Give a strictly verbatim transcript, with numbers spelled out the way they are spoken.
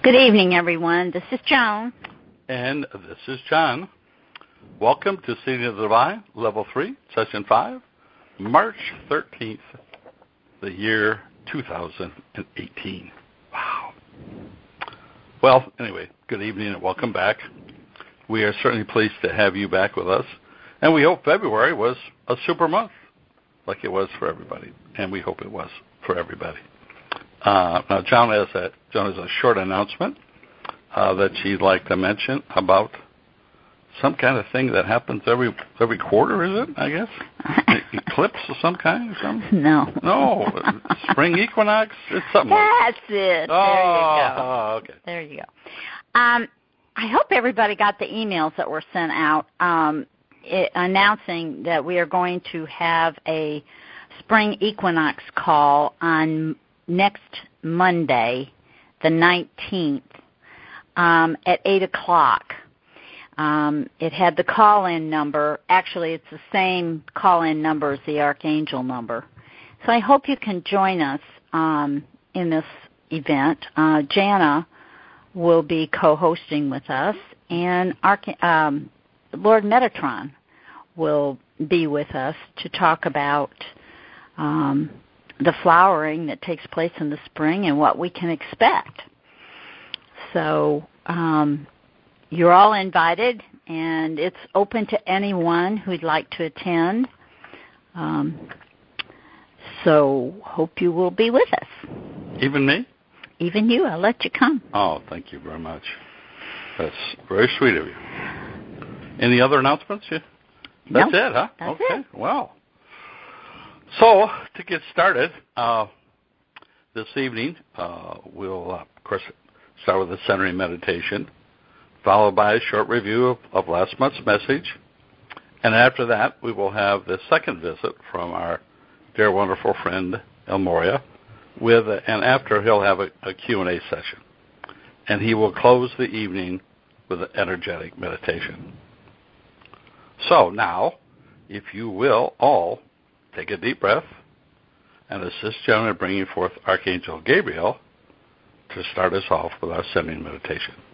Good evening, everyone. This is Joan. And this is John. Welcome to Seeding of the Divine, Level three, Session five, March thirteenth, the year two thousand eighteen. Wow. Well, anyway, good evening and welcome back. We are certainly pleased to have you back with us. And we hope February was a super month, like it was for everybody. And we hope it was for everybody. Uh, now, John has, a, John has a short announcement uh, that she'd like to mention about some kind of thing that happens every every quarter, is it, I guess? Eclipse of some kind or something? No. No. Spring equinox? It's something That's like it. Oh, there you go. Oh, okay. There you go. Um, I hope everybody got the emails that were sent out um, it, announcing that we are going to have a spring equinox call on next Monday, the nineteenth, um, at eight o'clock. Um, it had the call-in number. Actually, it's the same call-in number as the Archangel number. So I hope you can join us um, in this event. Uh, Jana will be co-hosting with us, and Arch- um, Lord Metatron will be with us to talk about um, the flowering that takes place in the spring and what we can expect. So um, you're all invited, and it's open to anyone who'd like to attend. Um, so hope you will be with us. Even me? Even you. I'll let you come. Oh, thank you very much. That's very sweet of you. Any other announcements? That's no, it, huh? That's okay. it. Wow. So, to get started, uh, this evening, uh, we'll, uh, of course, start with the centering meditation, followed by a short review of, of last month's message. And after that, we will have the second visit from our dear, wonderful friend, El Moria, with, a, and after he'll have a, a Q and A session. And he will close the evening with an energetic meditation. So now, if you will all take a deep breath and assist John in bringing forth Archangel Gabriel to start us off with our sending meditation.